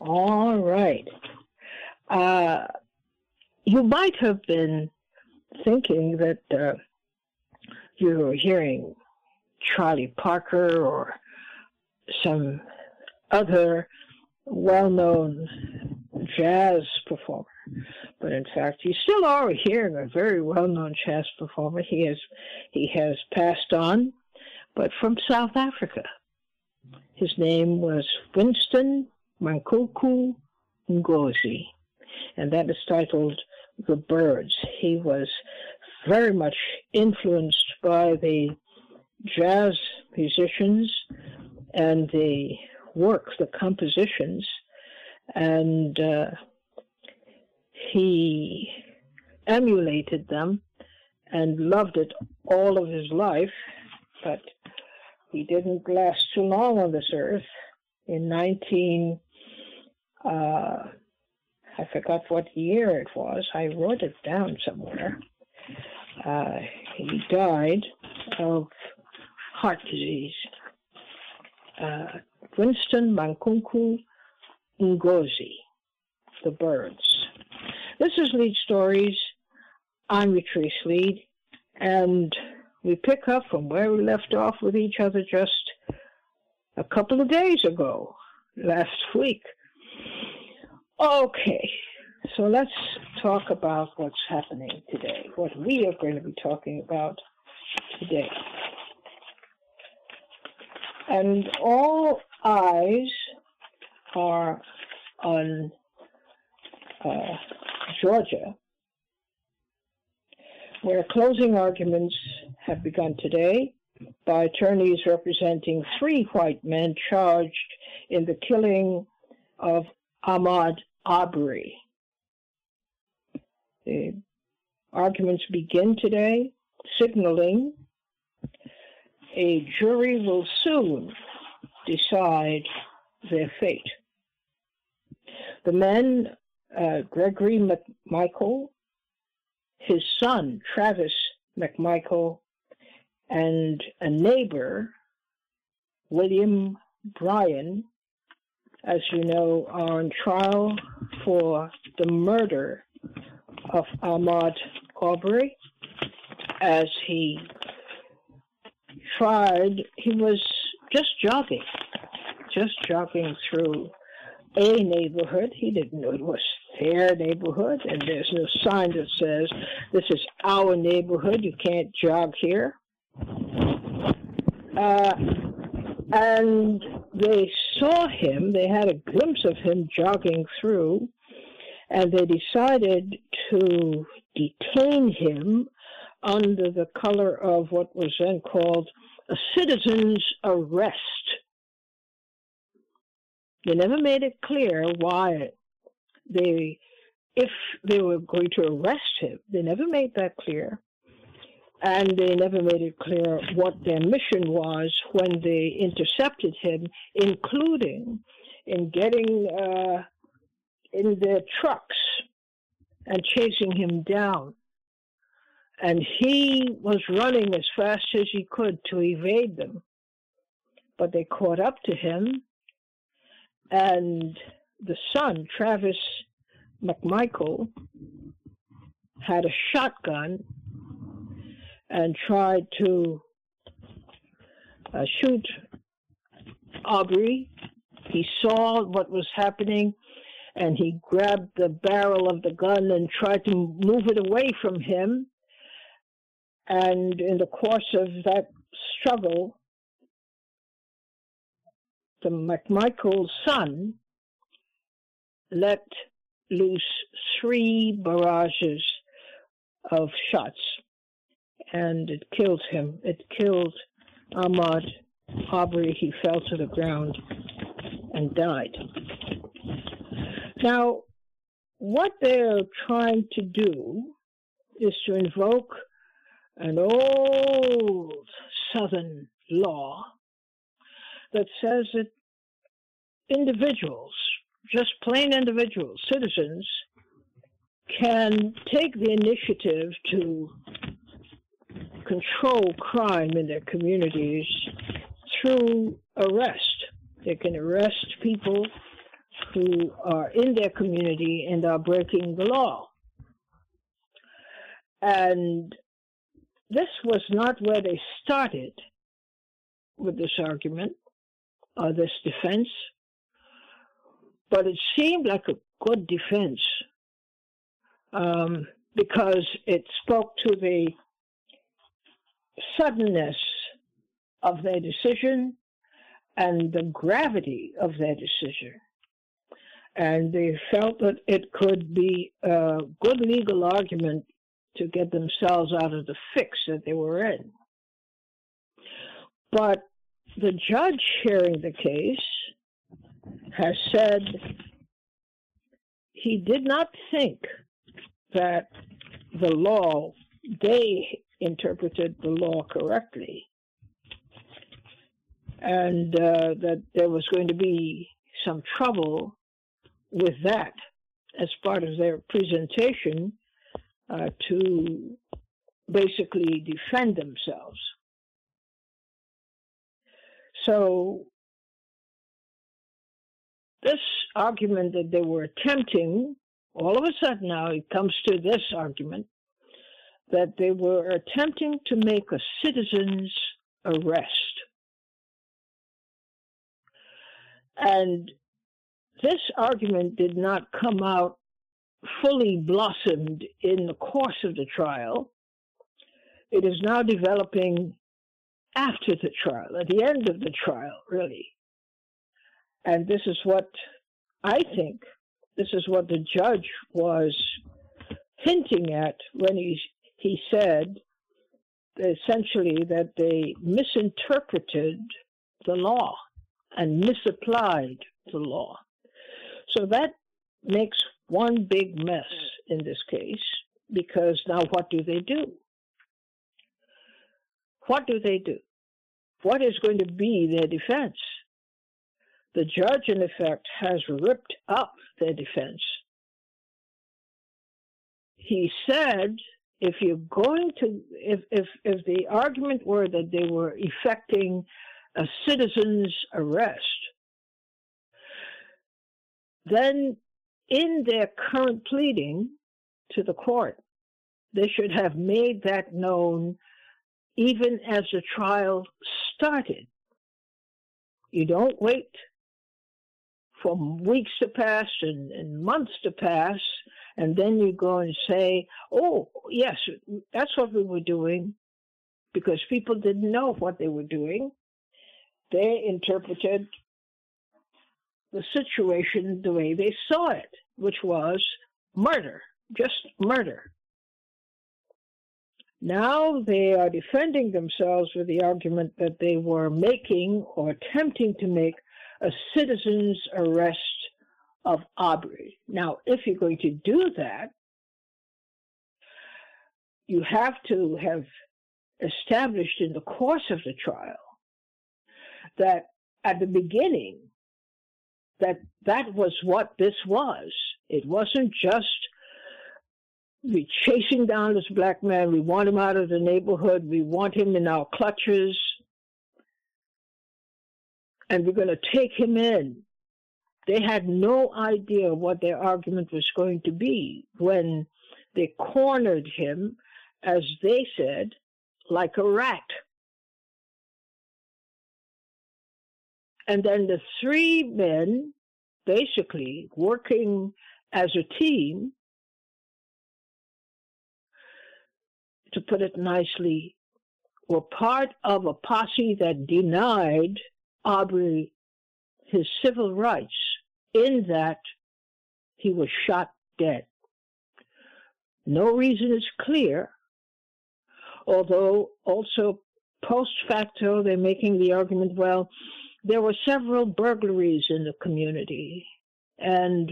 All right. Uh, you might have been thinking that you were hearing Charlie Parker or some other well-known jazz performer. But in fact, you still are hearing a very well-known jazz performer. He has passed on, but from South Africa. His name was Winston Mankuku Ngozi, and that is titled The Birds. He was very much influenced by the jazz musicians and the work, the compositions, and he emulated them and loved it all of his life, but he didn't last too long on this earth. In I forgot what year it was. I wrote it down somewhere. He died of heart disease. Winston Mankunku Ngozi, The Birds. This is Lead Stories. I'm Latrice Lead, and we pick up from where we left off with each other just a couple of days ago, last week. Okay, so let's talk about what's happening today, what we are going to be talking about today. And all eyes are on Georgia, where closing arguments have begun today by attorneys representing 3 white men charged in the killing of Ahmaud Arbery. The arguments begin today, signaling a jury will soon decide their fate. The men, Gregory McMichael, his son, Travis McMichael, and a neighbor, William Bryan, as you know, are on trial for the murder of Ahmaud Arbery. As he was just jogging through a neighborhood. He didn't know it was their neighborhood, and there's no sign that says, this is our neighborhood, you can't jog here. And they saw him, they had a glimpse of him jogging through, and they decided to detain him under the color of what was then called a citizen's arrest. They never made it clear why if they were going to arrest him. They never made that clear. And they never made it clear what their mission was when they intercepted him, including in getting in their trucks and chasing him down. And he was running as fast as he could to evade them. But they caught up to him, and the son, Travis McMichael, had a shotgun and tried to shoot Arbery. He saw what was happening, and he grabbed the barrel of the gun and tried to move it away from him. And in the course of that struggle, the McMichael's son let loose 3 barrages of shots, and it killed him. It killed Ahmaud Arbery. He fell to the ground and died. Now, what they're trying to do is to invoke an old Southern law that says that individuals, just plain individuals, citizens, can take the initiative to control crime in their communities through arrest. They can arrest people who are in their community and are breaking the law. And this was not where they started with this argument or this defense, but it seemed like a good defense because it spoke to the suddenness of their decision and the gravity of their decision. And they felt that it could be a good legal argument to get themselves out of the fix that they were in. But the judge hearing the case has said he did not think that the law, they interpreted the law correctly, and that there was going to be some trouble with that as part of their presentation to basically defend themselves. So this argument that they were attempting, all of a sudden now it comes to this argument, that they were attempting to make a citizen's arrest. And this argument did not come out fully blossomed in the course of the trial. It is now developing after the trial, at the end of the trial, really. And this is what I think, this is what the judge was hinting at when he said essentially that they misinterpreted the law and misapplied the law. So that makes one big mess in this case, because now what do they do? What do they do? What is going to be their defense? The judge, in effect, has ripped up their defense. He said, if the argument were that they were effecting a citizen's arrest, then in their current pleading to the court, they should have made that known even as the trial started. You don't wait for weeks to pass and months to pass, and then you go and say, oh, yes, that's what we were doing, because people didn't know what they were doing. They interpreted the situation the way they saw it, which was murder, just murder. Now they are defending themselves with the argument that they were making or attempting to make a citizen's arrest of Arbery. Now, if you're going to do that, you have to have established in the course of the trial that at the beginning, that was what this was. It wasn't just we chasing down this black man, we want him out of the neighborhood, we want him in our clutches, and we're going to take him in. They had no idea what their argument was going to be when they cornered him, as they said, like a rat. And then the three men, basically working as a team, to put it nicely, were part of a posse that denied Arbery his civil rights, in that he was shot dead. No reason is clear, although also post facto they're making the argument, well, there were several burglaries in the community, and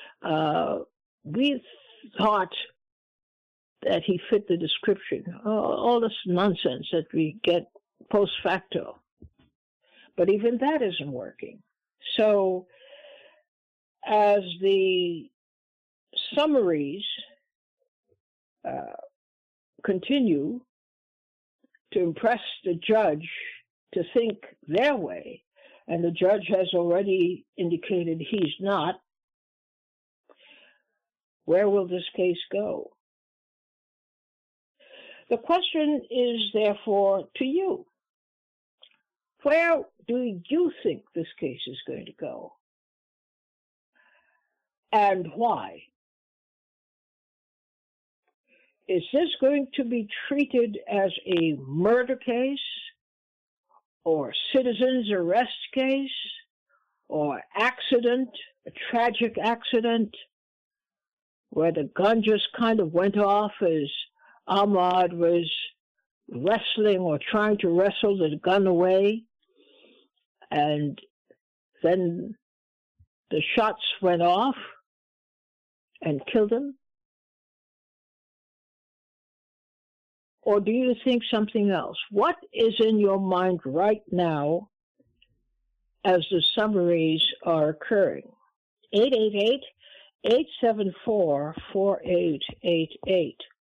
we thought that he fit the description. All this nonsense that we get post facto. But even that isn't working. So as the summaries continue to impress the judge to think their way, and the judge has already indicated he's not, where will this case go? The question is therefore to you. Where do you think this case is going to go? And why? Is this going to be treated as a murder case, or citizen's arrest case, or accident, a tragic accident, where the gun just kind of went off as Ahmaud was wrestling or trying to wrestle the gun away, and then the shots went off and killed him? Or do you think something else? What is in your mind right now as the summaries are occurring? 888-874-4888.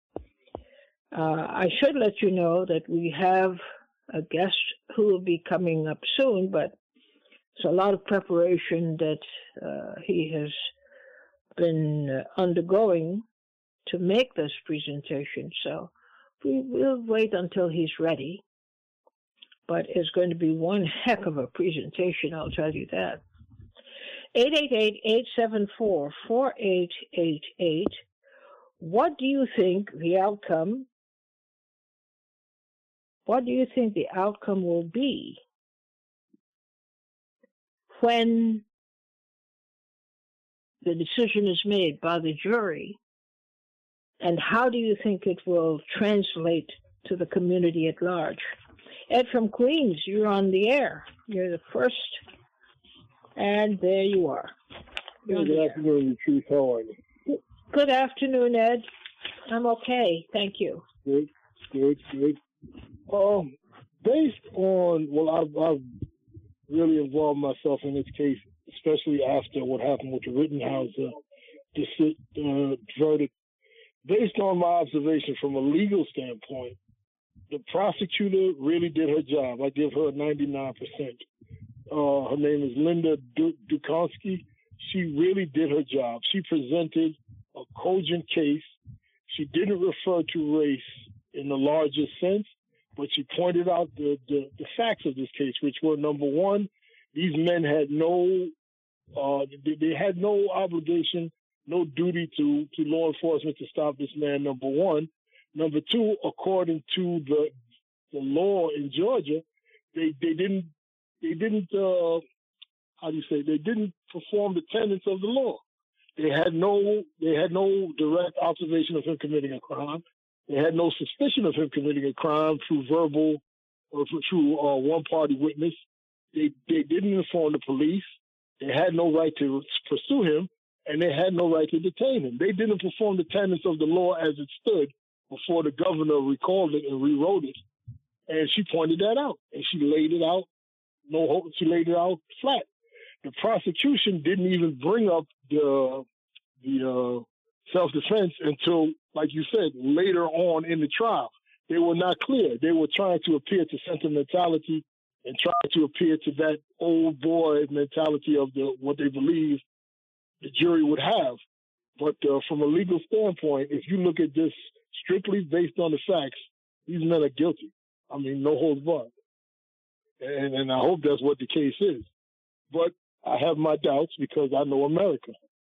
I should let you know that we have a guest who will be coming up soon, but it's a lot of preparation that he has been undergoing to make this presentation. So we will wait until he's ready. But it's going to be one heck of a presentation, I'll tell you that. 888-874-4888. What do you think the outcome will be when the decision is made by the jury? And how do you think it will translate to the community at large? Ed from Queens, you're on the air. You're the first. And there you are. Good afternoon, Chief. How are you? Good afternoon, Ed. I'm okay. Thank you. Good. Based on, I've really involved myself in this case, especially after what happened with the Rittenhouse verdict. Based on my observation from a legal standpoint, the prosecutor really did her job. I give her 99%. Her name is Linda Dukonsky. She really did her job. She presented a cogent case. She didn't refer to race in the largest sense, but she pointed out the facts of this case, which were, number one, these men had no obligation, no duty to law enforcement to stop this man, number one. Number two, according to the law in Georgia, they didn't perform the tenets of the law. They had no direct observation of him committing a crime. They had no suspicion of him committing a crime through verbal or through one-party witness. They didn't inform the police. They had no right to pursue him, and they had no right to detain him. They didn't perform the tenets of the law as it stood before the governor recalled it and rewrote it. And she pointed that out, and she laid it out. She laid it out flat. The prosecution didn't even bring up the self-defense until, like you said, later on in the trial. They were not clear. They were trying to appear to sentimentality and trying to appear to that old boy mentality of what they believe the jury would have. But from a legal standpoint, if you look at this strictly based on the facts, these men are guilty. I mean, no holds barred. And I hope that's what the case is. But I have my doubts because I know America.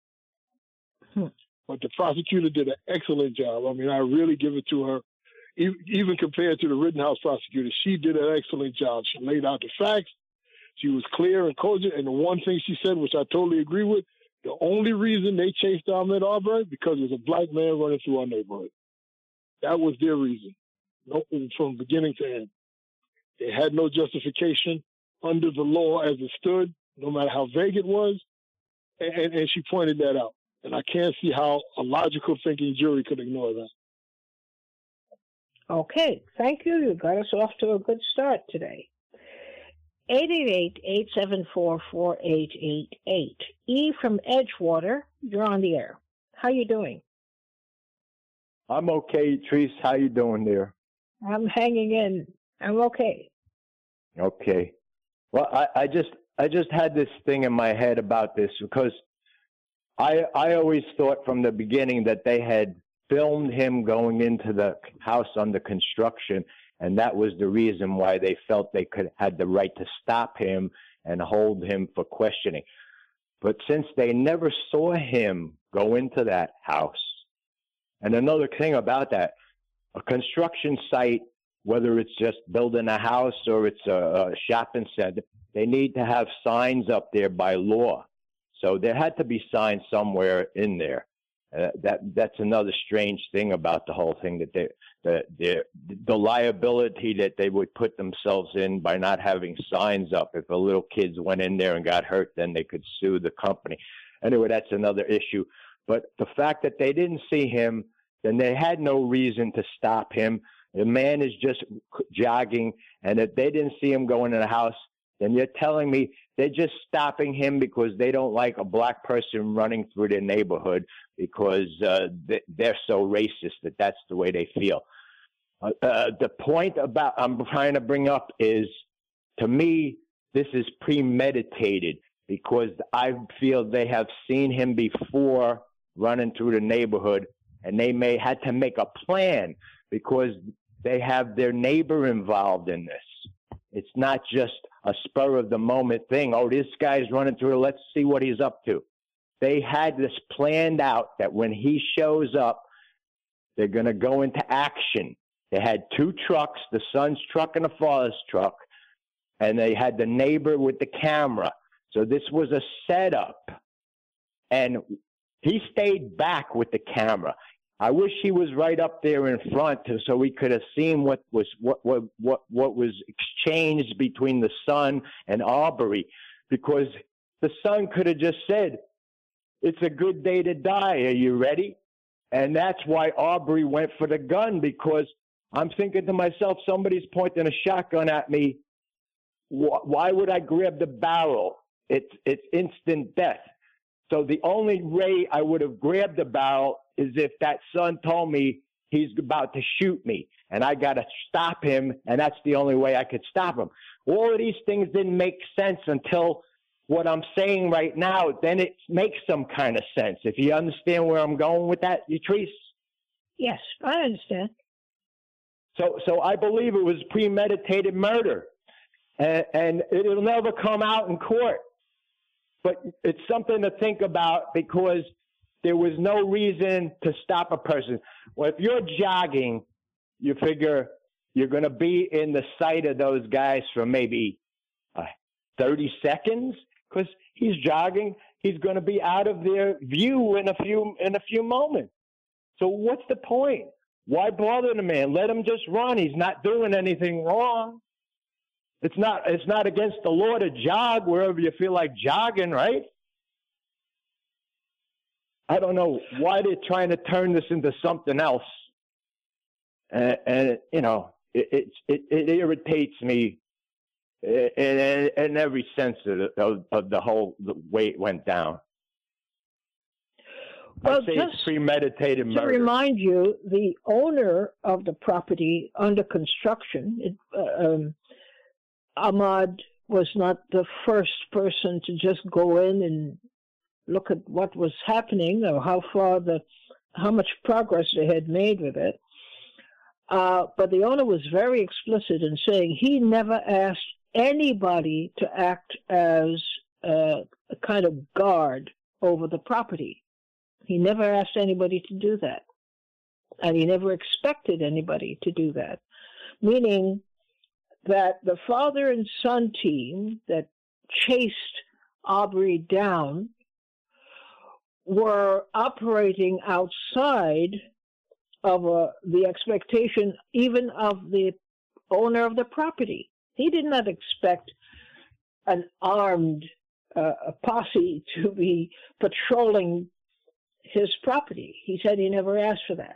But the prosecutor did an excellent job. I mean, I really give it to her. Even compared to the Rittenhouse prosecutor, she did an excellent job. She laid out the facts. She was clear and cogent. And the one thing she said, which I totally agree with, the only reason they chased Ahmaud Arbery because there's a black man running through our neighborhood. That was their reason, from beginning to end. They had no justification under the law as it stood, no matter how vague it was, and she pointed that out. And I can't see how a logical thinking jury could ignore that. Okay, thank you. You got us off to a good start today. 888-874-4888. E from Edgewater, you're on the air. How you doing? I'm okay, Treese. How you doing there? I'm hanging in. I'm okay. Okay. Well, I just had this thing in my head about this because I always thought from the beginning that they had filmed him going into the house under construction, and that was the reason why they felt they had the right to stop him and hold him for questioning. But since they never saw him go into that house, and another thing about that, a construction site, whether it's just building a house or it's a shopping center, they need to have signs up there by law. So there had to be signs somewhere in there. That's another strange thing about the whole thing, that the liability that they would put themselves in by not having signs up. If the little kids went in there and got hurt, then they could sue the company. Anyway, that's another issue. But the fact that they didn't see him, then they had no reason to stop him. The man is just jogging, and if they didn't see him go into the house, then you're telling me they're just stopping him because they don't like a black person running through their neighborhood because they're so racist that that's the way they feel. The point I'm trying to bring up is, to me, this is premeditated because I feel they have seen him before running through the neighborhood, and they may had to make a plan because they have their neighbor involved in this. It's not just a spur of the moment thing. Oh, this guy's running through. Let's see what he's up to. They had this planned out that when he shows up, they're going to go into action. They had two trucks, the son's truck and the father's truck, and they had the neighbor with the camera. So this was a setup. And he stayed back with the camera. I wish he was right up there in front so we could have seen what was exchanged between the son and Arbery, because the son could have just said, "It's a good day to die. Are you ready?" And that's why Arbery went for the gun, because I'm thinking to myself, somebody's pointing a shotgun at me. Why would I grab the barrel? It's instant death. So the only way I would have grabbed the barrel is if that son told me he's about to shoot me and I got to stop him, and that's the only way I could stop him. All of these things didn't make sense until what I'm saying right now. Then it makes some kind of sense. If you understand where I'm going with that, Yatrice? Yes, I understand. So I believe it was premeditated murder, and it'll never come out in court. But it's something to think about, because there was no reason to stop a person. Well, if you're jogging, you figure you're going to be in the sight of those guys for maybe 30 seconds, because he's jogging. He's going to be out of their view in a few moments. So what's the point? Why bother the man? Let him just run. He's not doing anything wrong. It's not against the law to jog wherever you feel like jogging, right? I don't know why they're trying to turn this into something else. And you know, it irritates me in every sense of the whole the way it went down. Well, I'd say it's premeditated murder. To remind you, the owner of the property under construction, Ahmad was not the first person to just go in and look at what was happening or how much progress they had made with it. But the owner was very explicit in saying he never asked anybody to act as a kind of guard over the property. He never asked anybody to do that. And he never expected anybody to do that. Meaning that the father and son team that chased Arbery down were operating outside of the expectation even of the owner of the property. He did not expect an armed posse to be patrolling his property. He said he never asked for that.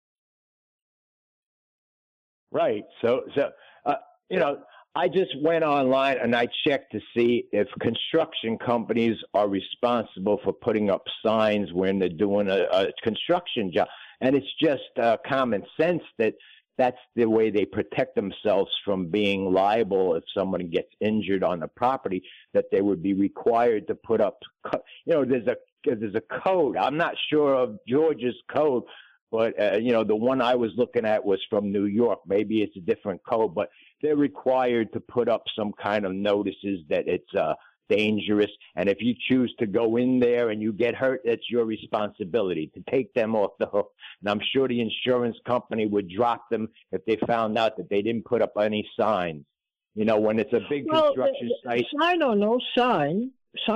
Right. So you know, I just went online and I checked to see if construction companies are responsible for putting up signs when they're doing a construction job. And it's just common sense that that's the way they protect themselves from being liable if someone gets injured on the property, that they would be required to put up, there's a code. I'm not sure of Georgia's code, but, the one I was looking at was from New York. Maybe it's a different code, but they're required to put up some kind of notices that it's dangerous. And if you choose to go in there and you get hurt, that's your responsibility to take them off the hook. And I'm sure the insurance company would drop them if they found out that they didn't put up any signs. When it's a big construction site. Sign or no sign,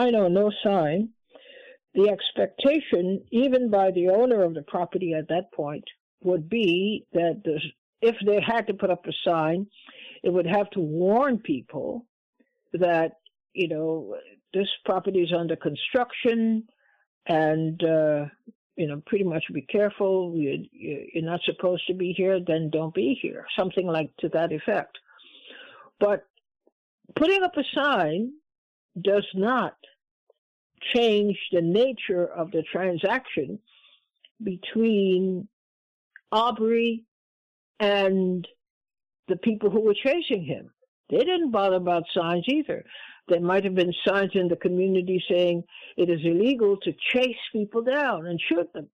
the expectation, even by the owner of the property at that point, would be that if they had to put up a sign, it would have to warn people that, this property is under construction and, pretty much be careful. You're not supposed to be here, then don't be here. Something like to that effect. But putting up a sign does not change the nature of the transaction between Arbery and the people who were chasing him. They didn't bother about signs either. There might have been signs in the community saying it is illegal to chase people down and shoot them.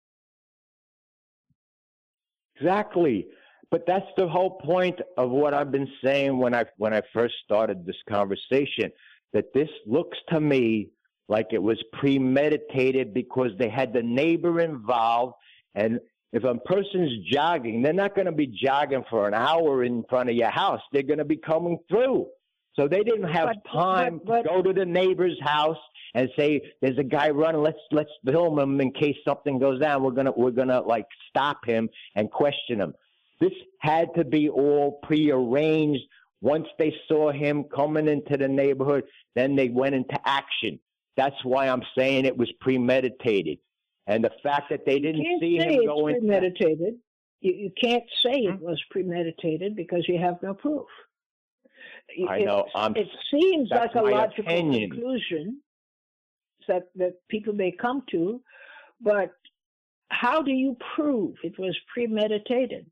Exactly. But that's the whole point of what I've been saying when I first started this conversation, that this looks to me like it was premeditated because they had the neighbor involved. And if a person's jogging, they're not going to be jogging for an hour in front of your house. They're going to be coming through. So they didn't have time to go to the neighbor's house and say, "There's a guy running. Let's film him in case something goes down. We're gonna like stop him and question him." This had to be all prearranged. Once they saw him coming into the neighborhood, then they went into action. That's why I'm saying it was premeditated. And the fact that they didn't see him go into premeditated. You can't say it was premeditated because you have no proof. I know. It seems like a logical conclusion that people may come to, but how do you prove it was premeditated?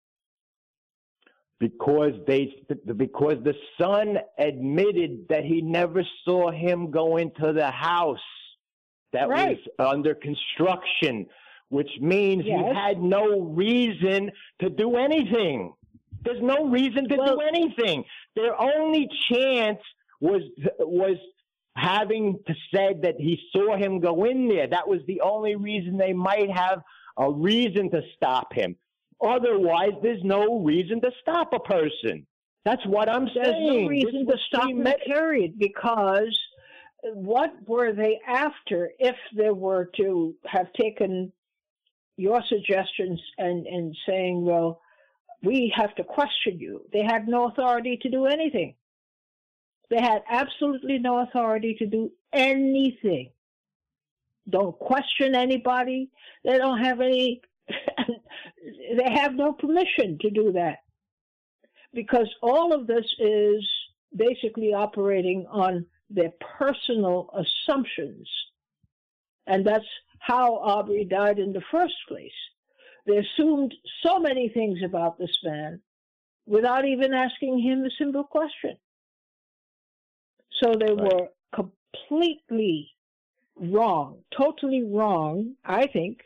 Because the son admitted that he never saw him go into the house that was under construction, which means he had no reason to do anything. There's no reason to do anything. Their only chance was having to say that he saw him go in there. That was the only reason they might have a reason to stop him. Otherwise, there's no reason to stop a person. That's what I'm saying. There's no reason to stop him, period, because what were they after if they were to have taken your suggestions and saying, well, we have to question you? They had no authority to do anything. They had absolutely no authority to do anything. Don't question anybody. They don't have any, they have no permission to do that. Because all of this is basically operating on their personal assumptions. And that's how Arbery died in the first place. They assumed so many things about this man without even asking him a simple question. So they were completely wrong, totally wrong, I think.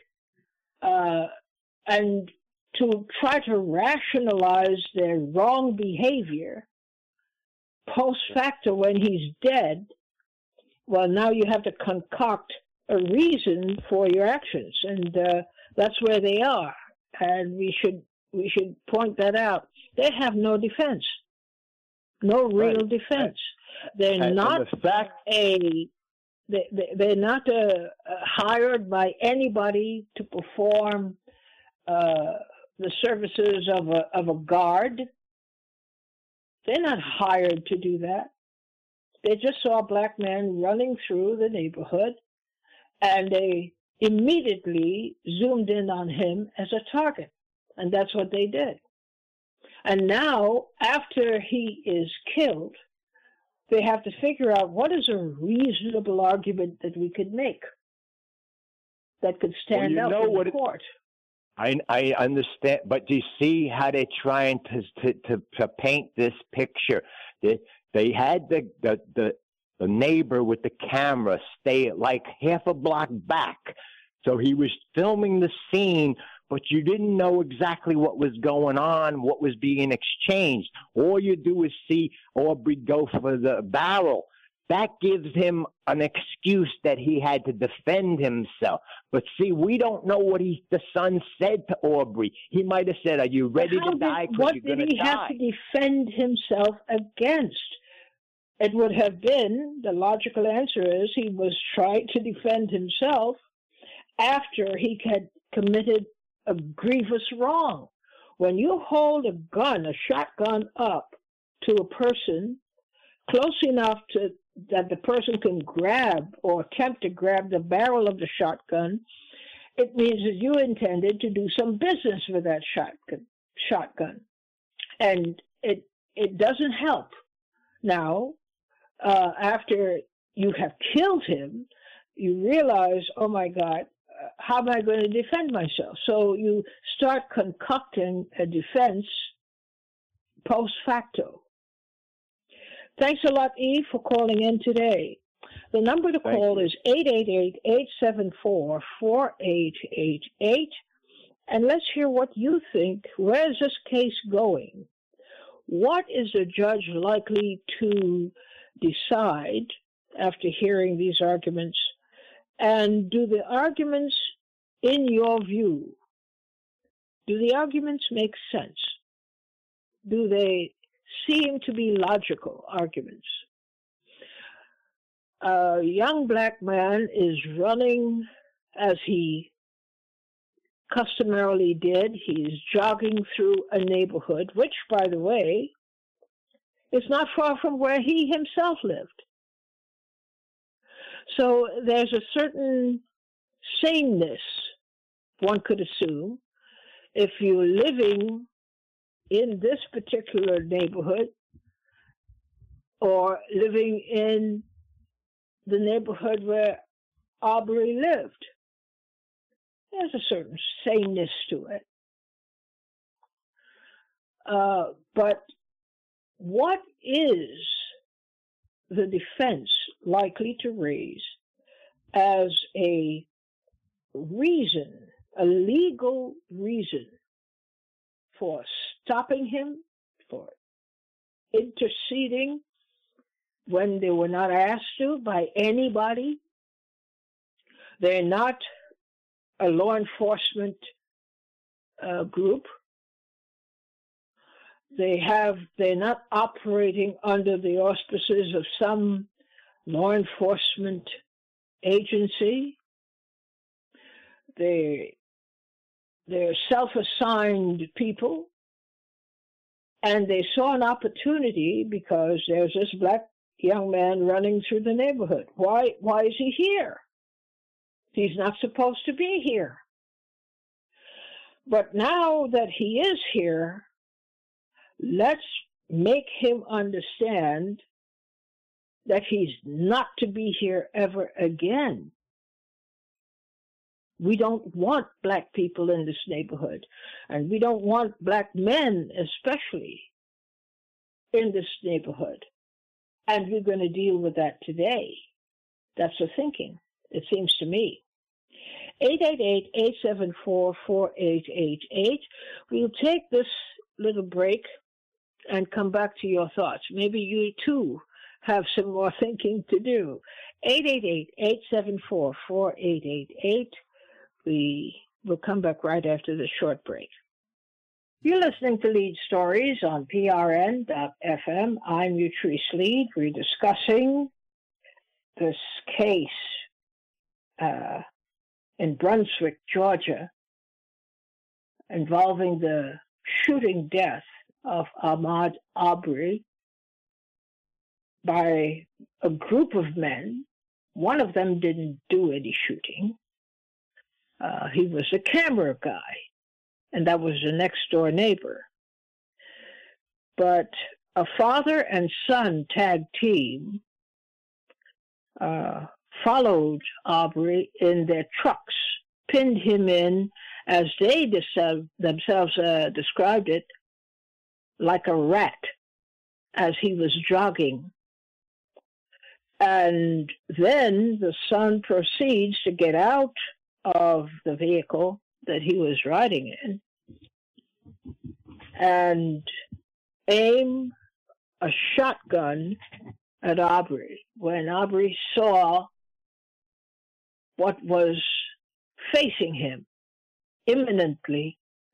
And to try to rationalize their wrong behavior post facto when he's dead, well, now you have to concoct a reason for your actions, and that's where they are. And we should point that out. They have no defense, no real defense. They're not they're not hired by anybody to perform the services of a guard. They're not hired to do that. They just saw a black man running through the neighborhood, and they immediately zoomed in on him as a target. And that's what they did. And now, after he is killed, they have to figure out what is a reasonable argument that we could make that could stand up in the court. I understand, but do you see how they're trying to paint this picture? They had the neighbor with the camera stay like half a block back, so he was filming the scene, but you didn't know exactly what was going on, what was being exchanged. All you do is see Aubrey go for the barrel. That gives him an excuse that he had to defend himself. But see, we don't know what the son said to Aubrey. He might have said, "Are you ready to die? Because you're going to die." What did he have to defend himself against? It would have been, the logical answer is, he was trying to defend himself after he had committed a grievous wrong. When you hold a gun, a shotgun up to a person close enough that the person can grab or attempt to grab the barrel of the shotgun, it means that you intended to do some business with that shotgun. And it doesn't help. Now, after you have killed him, you realize, oh my God, how am I going to defend myself? So you start concocting a defense post facto. Thanks a lot, Eve, for calling in today. The number to call is 888-874-4888. And let's hear what you think. Where is this case going? What is the judge likely to decide after hearing these arguments? And do the arguments, in your view, do the arguments make sense? Do they seem to be logical arguments? A young black man is running as he customarily did. He's jogging through a neighborhood, which, by the way, is not far from where he himself lived. So there's a certain sameness, one could assume, if you're living in this particular neighborhood or living in the neighborhood where Aubrey lived. There's a certain sameness to it. But what is the defense likely to raise as a reason, a legal reason for stopping him, for interceding when they were not asked to by anybody? They're not a law enforcement group. They're not operating under the auspices of some law enforcement agency. They're self-assigned people, and they saw an opportunity because there's this black young man running through the neighborhood. Why is he here? He's not supposed to be here. But now that he is here, let's make him understand that he's not to be here ever again. We don't want black people in this neighborhood, and we don't want black men especially in this neighborhood. And we're going to deal with that today. That's the thinking, it seems to me. 888-874-4888. We'll take this little break and come back to your thoughts. Maybe you too have some more thinking to do. 888-874-4888. We will come back right after this short break. You're listening to Lead Stories on PRN.FM. I'm Utrice Lead. We're discussing this case in Brunswick, Georgia, involving the shooting death of Ahmaud Arbery by a group of men. One of them didn't do any shooting. He was a camera guy, and that was the next-door neighbor. But a father and son tag team followed Arbery in their trucks, pinned him in, as they themselves described it, like a rat as he was jogging. And then the son proceeds to get out of the vehicle that he was riding in and aim a shotgun at Aubrey. When Aubrey saw what was facing him imminently,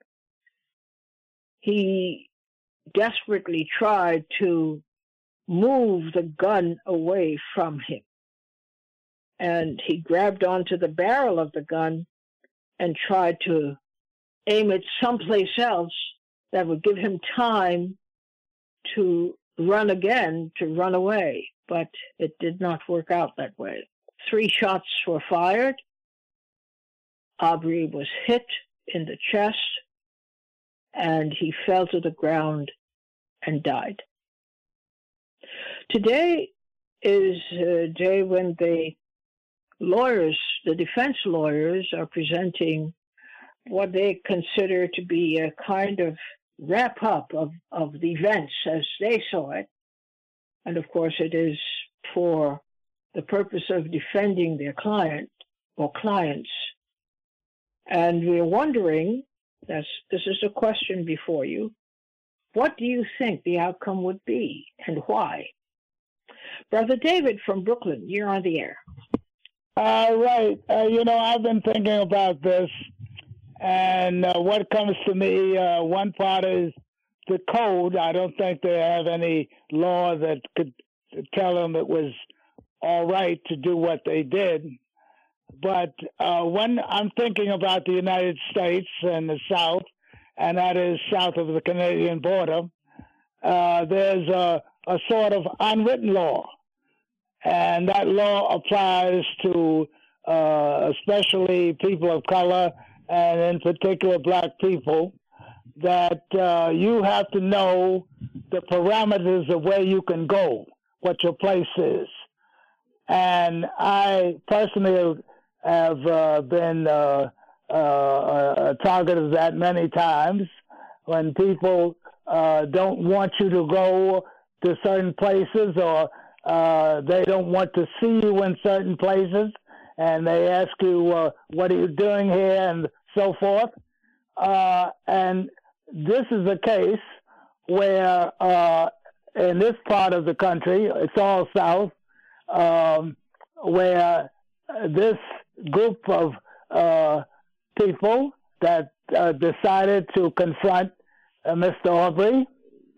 he desperately tried to move the gun away from him. And he grabbed onto the barrel of the gun and tried to aim it someplace else that would give him time to run again, to run away. But it did not work out that way. 3 shots were fired. Aubrey was hit in the chest, and he fell to the ground and died. Today is a day when the defense lawyers, are presenting what they consider to be a kind of wrap-up of the events as they saw it. And of course, it is for the purpose of defending their client or clients. And we're wondering, this is a question before you, what do you think the outcome would be and why? Brother David from Brooklyn, you're on the air. Right. I've been thinking about this, and what comes to me, one part is the code. I don't think they have any law that could tell them it was all right to do what they did. But when I'm thinking about the United States and the South, and that is south of the Canadian border, there's a sort of unwritten law. And that law applies to especially people of color, and in particular black people, that you have to know the parameters of where you can go, what your place is. And I personally have been a target of that many times, when people don't want you to go to certain places, or they don't want to see you in certain places, and they ask you, what are you doing here, and so forth. And this is a case where in this part of the country, it's all south, where this group of people that decided to confront Mr. Aubrey,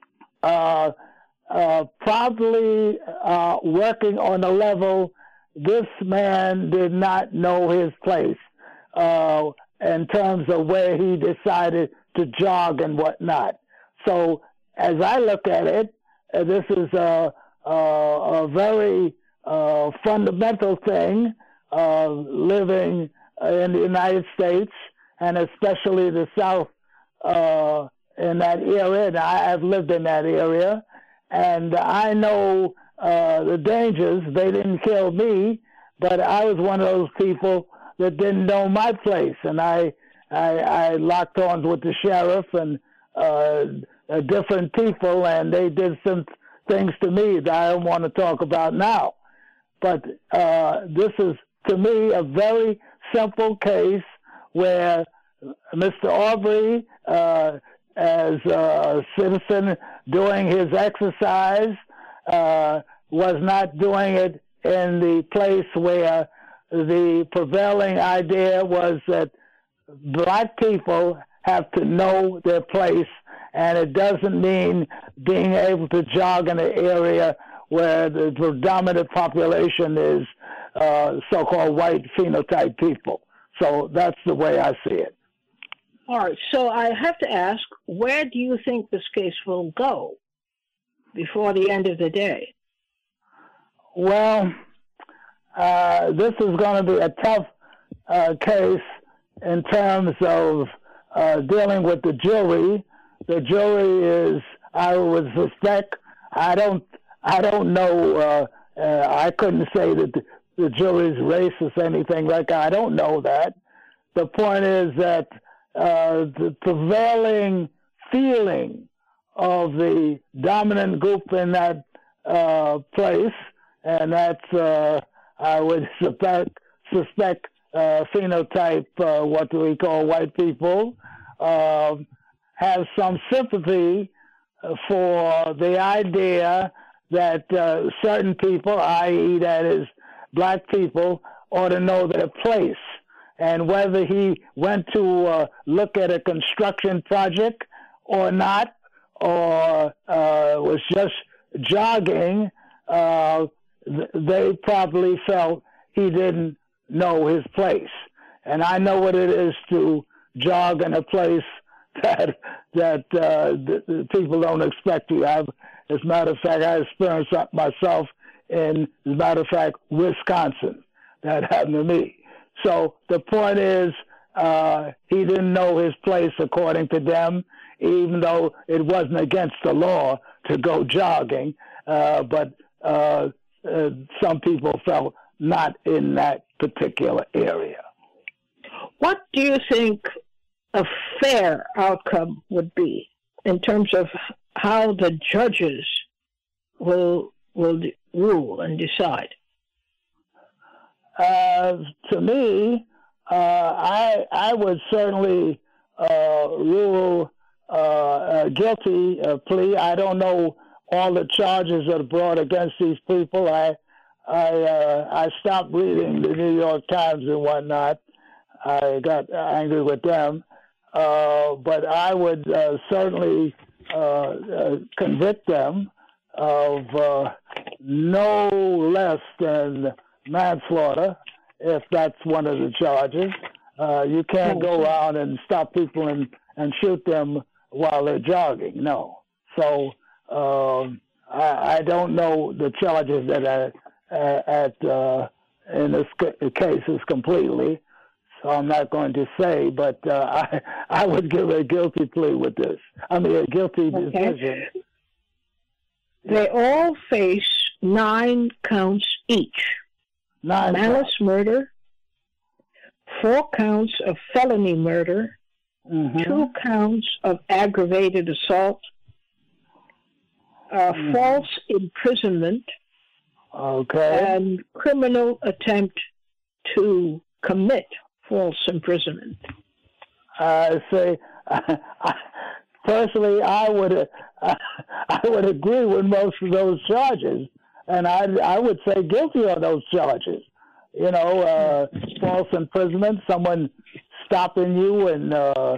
probably working on a level this man did not know his place in terms of where he decided to jog and whatnot. So as I look at it, this is a very fundamental thing living in the United States, and especially the South in that area. And I have lived in that area, and I know the dangers. They didn't kill me, but I was one of those people that didn't know my place, and I locked arms with the sheriff and different people, and they did some things to me that I don't want to talk about now. But this is, to me, a very simple case where Mr. Aubrey, as a citizen doing his exercise, was not doing it in the place where the prevailing idea was that black people have to know their place, and it doesn't mean being able to jog in an area where the predominant population is so-called white phenotype people. So that's the way I see it. All right. So I have to ask, where do you think this case will go before the end of the day? Well, this is going to be a tough case in terms of dealing with the jury. The jury is, I would suspect, I don't know. I couldn't say that the jury's racist or anything like that. I don't know that. The point is that the prevailing feeling of the dominant group in that place, and that's, I would suspect phenotype, what do we call white people, have some sympathy for the idea that certain people, i.e. that is black people, ought to know their place. And whether he went to look at a construction project or not, or was just jogging, they probably felt he didn't know his place. And I know what it is to jog in a place that the people don't expect you. As a matter of fact, I experienced that myself in, as a matter of fact, Wisconsin. That happened to me. So the point is, he didn't know his place according to them, even though it wasn't against the law to go jogging. But some people felt not in that particular area. What do you think a fair outcome would be in terms of how the judges will rule and decide? To me, I would certainly rule a guilty plea. I don't know all the charges that are brought against these people. I stopped reading the New York Times and whatnot. I got angry with them. But I would certainly convict them of no less than manslaughter, if that's one of the charges. You can't go around and stop people and shoot them while they're jogging. No. So I don't know the charges that are in this cases completely. So I'm not going to say, but I would give a guilty plea with this. I mean, a guilty decision. They all face 9 counts each. 9 malice murder, 4 counts of felony murder, 2 counts of aggravated assault, false imprisonment, and criminal attempt to commit false imprisonment. I say, personally, I would agree with most of those charges, and I would say guilty on those charges. You know, false imprisonment, someone stopping you and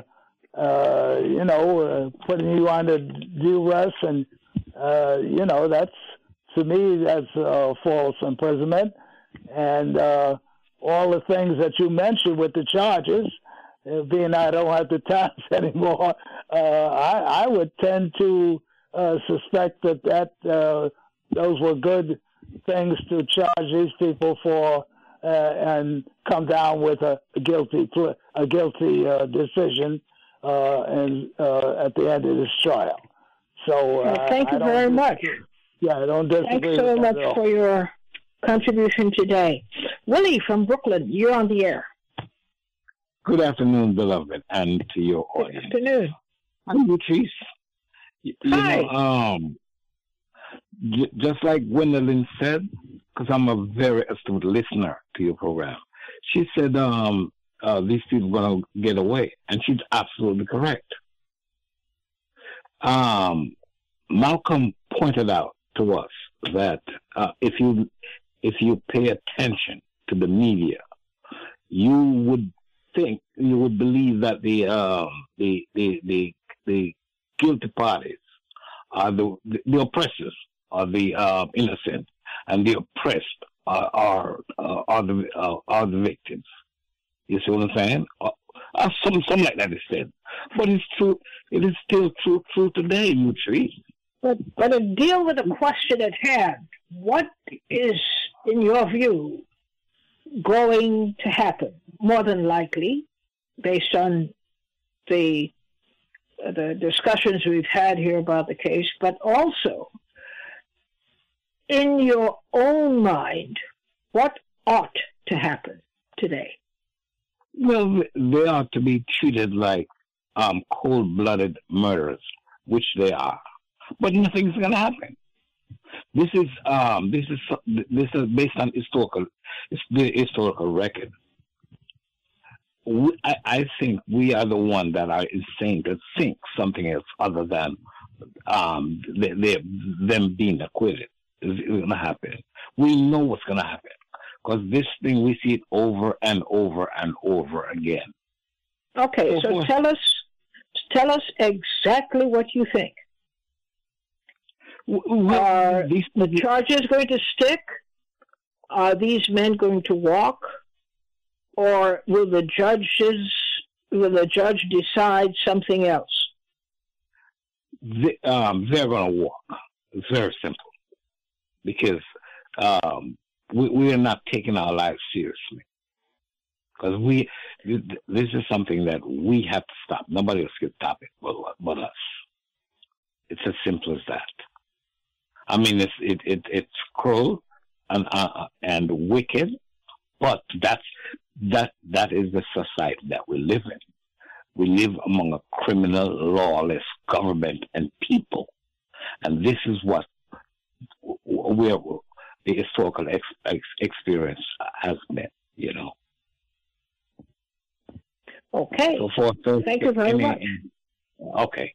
putting you under duress, and that's, to me, that's false imprisonment, and all the things that you mentioned with the charges, being I don't have the times anymore, I would tend to suspect that those were good things to charge these people for, and come down with a guilty decision, and at the end of this trial. So thank you very much. Yeah, I don't disagree. Thanks so much for your contribution today. Willie from Brooklyn, you're on the air. Good afternoon, beloved, and to your audience. Good afternoon. I'm Patrice. Hi. Just like Gwendolyn said, because I'm a very astute listener to your program, she said these people are going to get away, and she's absolutely correct. Malcolm pointed out to us that if you pay attention to the media, you would believe that the guilty parties are the oppressors are the innocent, and the oppressed are the victims. You see what I'm saying? Something like that is said, but it's true. It is still true today, Patrice. But to deal with the question at hand, what is, in your view, going to happen? More than likely, based on the discussions we've had here about the case, but also, in your own mind, what ought to happen today? Well, they ought to be treated like cold-blooded murderers, which they are. But nothing's going to happen. This is based on the historical record. I think we are the one that are insane to think something else other than them being acquitted is going to happen. We know what's going to happen because this thing we see it over and over and over again. Okay, so tell us exactly what you think. Are the charges going to stick? Are these men going to walk? Or will the judge decide something else? They're going to walk. It's very simple. Because we are not taking our lives seriously. Because this is something that we have to stop. Nobody else can stop it but us. It's as simple as that. I mean, it's cruel and wicked, but that is the society that we live in. We live among a criminal, lawless government and people, and this is what the historical experience has been. You know. Okay. Thank you very much. Okay.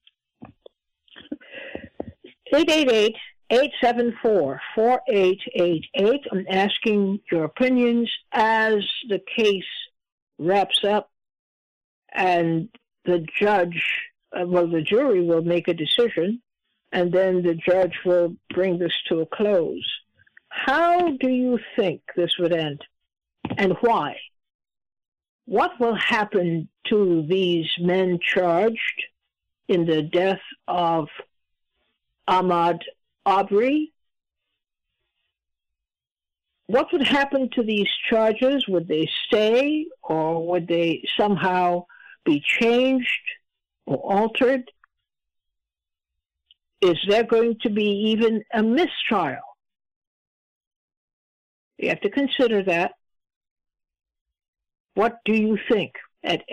888-874-4888. I'm asking your opinions as the case wraps up and the jury will make a decision and then the judge will bring this to a close. How do you think this would end and why? What will happen to these men charged in the death of Ahmaud Arbery? What would happen to these charges? Would they stay or would they somehow be changed or altered? Is there going to be even a mistrial? You have to consider that. What do you think? At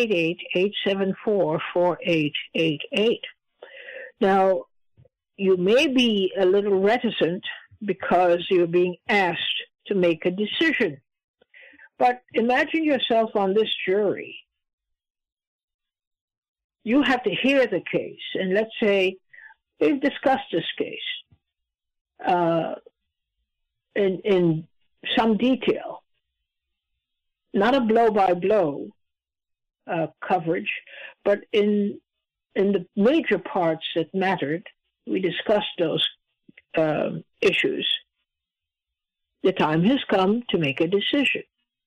888-874-4888. Now, you may be a little reticent because you're being asked to make a decision. But imagine yourself on this jury. You have to hear the case, and let's say we've discussed this case in some detail. Not a blow-by-blow coverage, but in the major parts that mattered, we discussed those issues. The time has come to make a decision.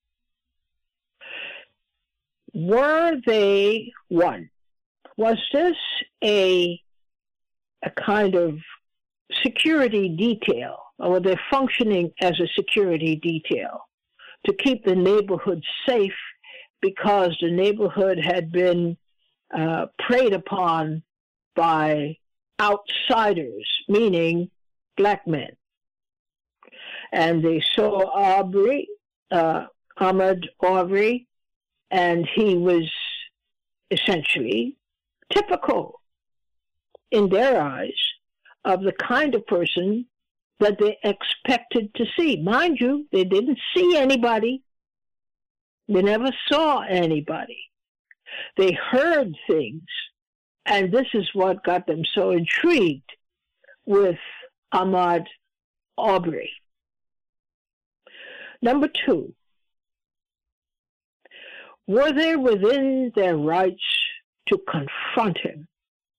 Were they one? Was this a kind of security detail, or were they functioning as a security detail to keep the neighborhood safe because the neighborhood had been preyed upon by outsiders, meaning black men? And they saw Ahmaud Arbery, and he was essentially typical in their eyes of the kind of person that they expected to see. Mind you, they didn't see anybody. They never saw anybody. They heard things, and this is what got them so intrigued with Ahmaud Arbery. Number two, were they within their rights to confront him?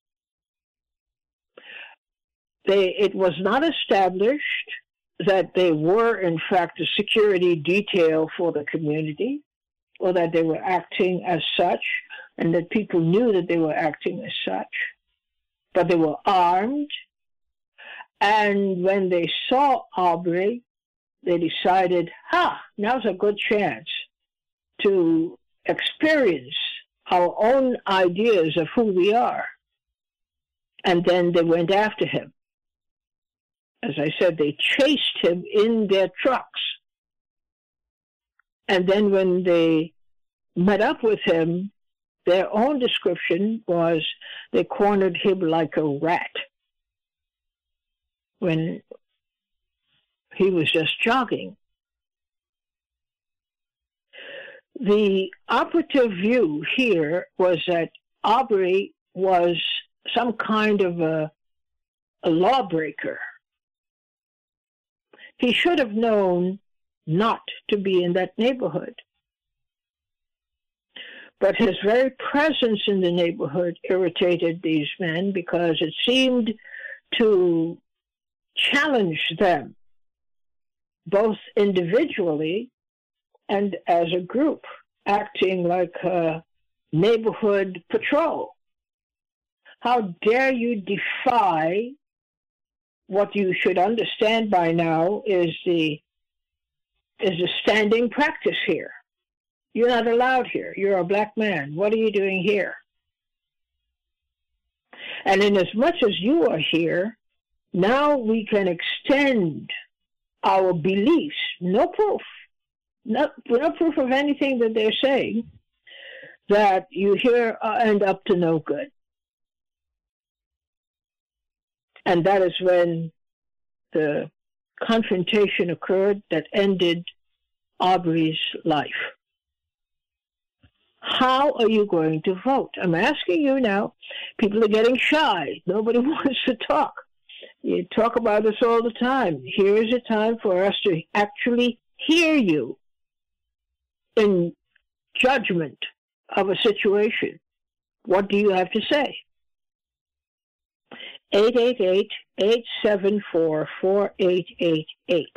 It was not established that they were, in fact, a security detail for the community, or that they were acting as such, and that people knew that they were acting as such. But they were armed, and when they saw Arbery, they decided, now's a good chance to experience our own ideas of who we are. And then they went after him. As I said, they chased him in their trucks. And then when they met up with him, their own description was they cornered him like a rat when he was just jogging. The operative view here was that Arbery was some kind of a lawbreaker. He should have known not to be in that neighborhood. But his very presence in the neighborhood irritated these men because it seemed to challenge them, both individually and as a group, acting like a neighborhood patrol. How dare you defy what you should understand by now is the standing practice here. You're not allowed here. You're a black man. What are you doing here? And in as much as you are here, now we can extend our beliefs. No proof. No proof of anything that they're saying, that you here end up to no good. And that is when the confrontation occurred that ended Arbery's life. How are you going to vote? I'm asking you now. People are getting shy. Nobody wants to talk. You talk about this all the time. Here is a time for us to actually hear you in judgment of a situation. What do you have to say? 888-874-4888.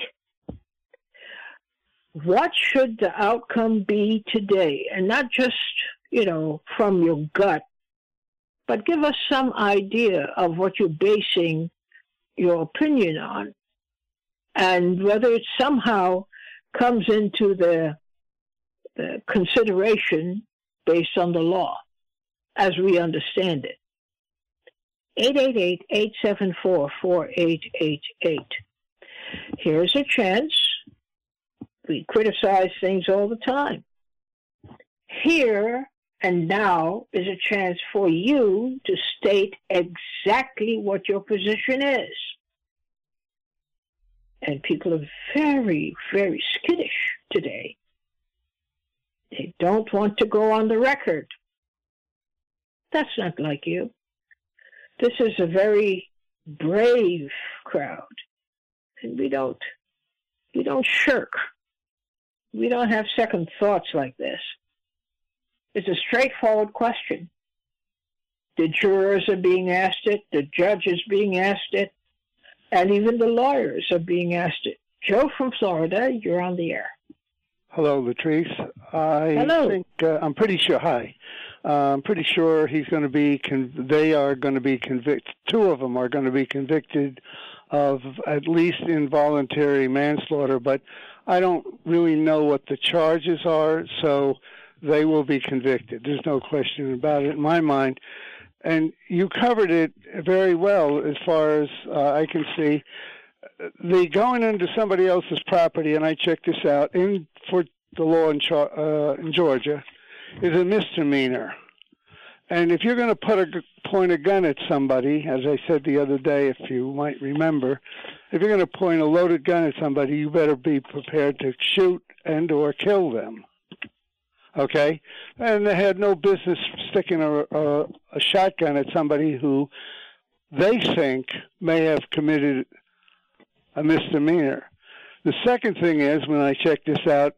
What should the outcome be today? And not just, from your gut, but give us some idea of what you're basing your opinion on, and whether it somehow comes into the consideration based on the law as we understand it. 888-874-4888. Here's a chance. We criticize things all the time. Here and now is a chance for you to state exactly what your position is. And people are very, very skittish today. They don't want to go on the record. That's not like you. This is a very brave crowd. And we don't shirk. We don't have second thoughts like this. It's a straightforward question. The jurors are being asked it, the judge is being asked it, and even the lawyers are being asked it. Joe from Florida, you're on the air. Hello, Latrice. Hello. Think I'm pretty sure. Hi. I'm pretty sure he's going to be. They are going to be convicted. Two of them are going to be convicted of at least involuntary manslaughter, but I don't really know what the charges are, so they will be convicted. There's no question about it in my mind. And you covered it very well as far as I can see. The going into somebody else's property, and I checked this out, for the law in Georgia, is a misdemeanor. And if you're going to point a gun at somebody, as I said the other day, if you might remember, if you're going to point a loaded gun at somebody, you better be prepared to shoot and or kill them. Okay? And they had no business sticking a shotgun at somebody who they think may have committed a misdemeanor. The second thing is, when I checked this out,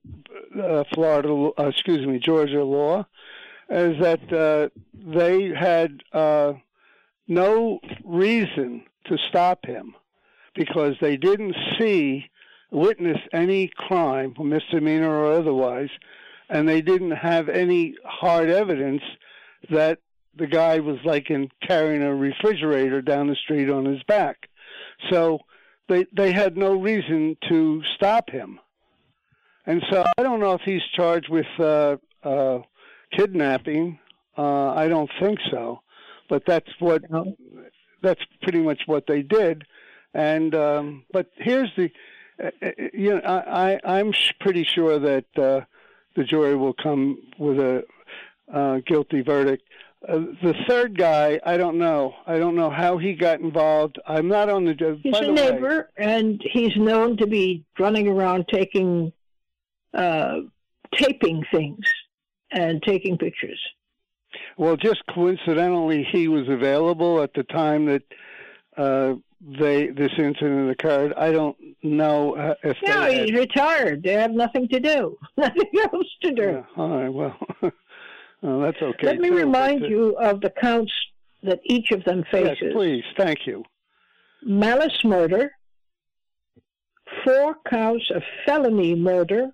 Georgia law, is that they had no reason to stop him because they didn't witness any crime, misdemeanor or otherwise, and they didn't have any hard evidence that the guy was carrying a refrigerator down the street on his back. So they had no reason to stop him. And so I don't know if he's charged with kidnapping. I don't think so. But that's pretty much what they did. And but here's the I'm pretty sure that the jury will come with a guilty verdict. The third guy, I don't know. I don't know how he got involved. I'm not on the... He's a neighbor, and he's known to be running around taping things and taking pictures. Well, just coincidentally, he was available at the time that this incident occurred. I don't know if he's retired. They have nothing to do. Nothing else to do. Yeah, all right, well, that's okay. Let me remind you of the counts that each of them faces. Yes, please. Thank you. Malice murder, 4 counts of felony murder,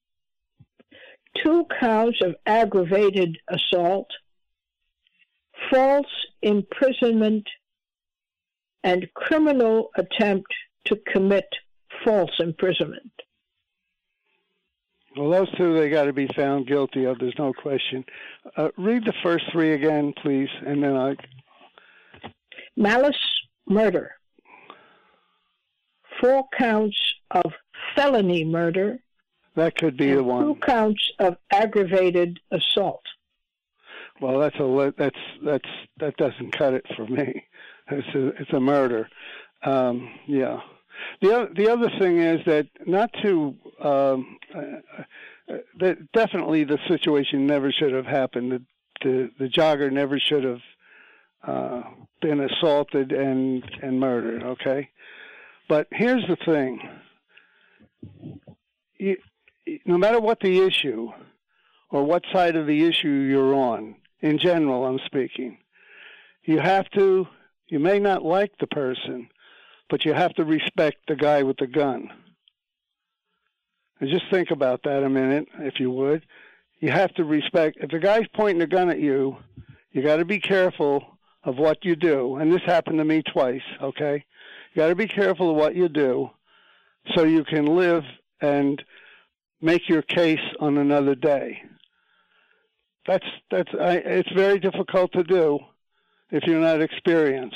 2 counts of aggravated assault, false imprisonment, and criminal attempt to commit false imprisonment. Well, those 2 they got to be found guilty of. There's no question. Read the first 3 again, please, and then Malice murder, 4 counts of felony murder. That could be the one. 2 counts of aggravated assault. Well, that doesn't cut it for me. It's a murder. Yeah. The other thing is that that definitely the situation never should have happened. The jogger never should have been assaulted and murdered. Okay, but here's the thing: no matter what the issue or what side of the issue you're on, in general, I'm speaking, you may not like the person, but you have to respect the guy with the gun. And just think about that a minute, if you would. You have to respect, if the guy's pointing a gun at you, you got to be careful of what you do. And this happened to me twice, okay? You got to be careful of what you do so you can live and make your case on another day. It's very difficult to do if you're not experienced,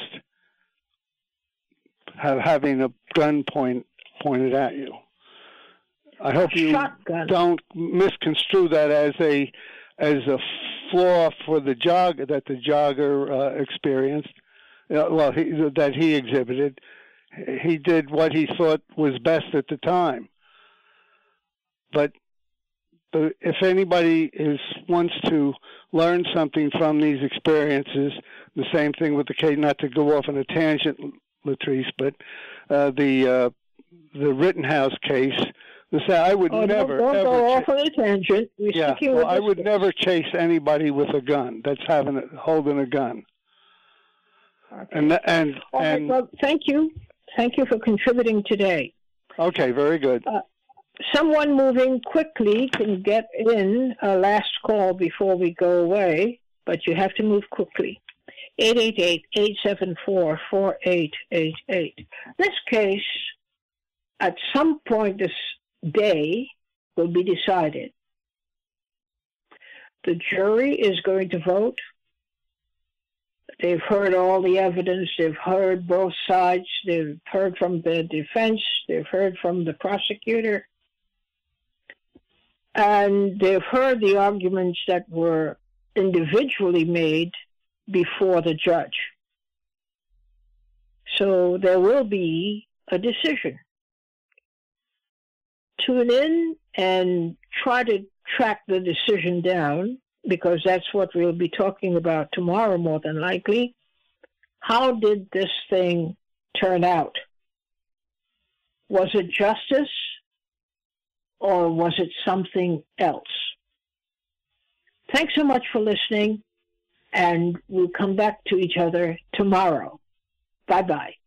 having a gun pointed at you. I hope you don't misconstrue that as a flaw for the jogger that the jogger experienced. That he exhibited. He did what he thought was best at the time. But if anybody wants to learn something from these experiences, the same thing with the case, not to go off on a tangent, Latrice, but the Rittenhouse case. I would never don't go off on a tangent. I would never chase anybody with a gun that's holding a gun. Okay. Well, thank you for contributing today. Okay, very good. Someone moving quickly can get in a last call before we go away, but you have to move quickly. 888-874-4888. This case, at some point this day, will be decided. The jury is going to vote. They've heard all the evidence. They've heard both sides. They've heard from the defense. They've heard from the prosecutor. And they've heard the arguments that were individually made before the judge. So there will be a decision. Tune in and try to track the decision down, because that's what we'll be talking about tomorrow, more than likely. How did this thing turn out? Was it justice, or was it something else? Thanks so much for listening, and we'll come back to each other tomorrow. Bye-bye.